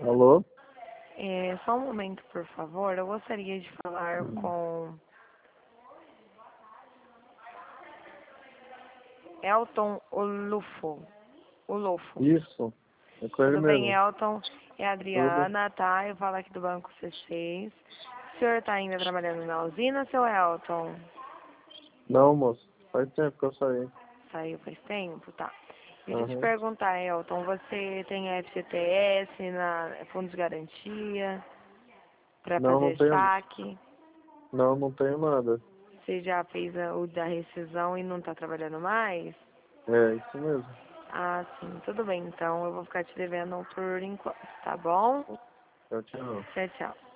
Alô? Só um momento, por favor. Eu gostaria de falar com Elton Olufo. Isso, é com ele Tudo bem, mesmo. Elton? É a Tudo? Adriana, tá? Eu falo aqui do Banco C6. O senhor está ainda trabalhando na usina, seu Elton? Não, moço, faz tempo que eu saí. Saiu faz tempo? Tá. Deixa eu te Aham. perguntar, Elton, você tem FGTS, Fundo de Garantia, para Não, não fazer tenho, saque? não tenho nada. Você já fez o da rescisão e não está trabalhando mais? É, isso mesmo. Ah, sim, tudo bem. Então eu vou ficar te devendo por enquanto, tá bom? Tchau, tchau. Tchau, tchau.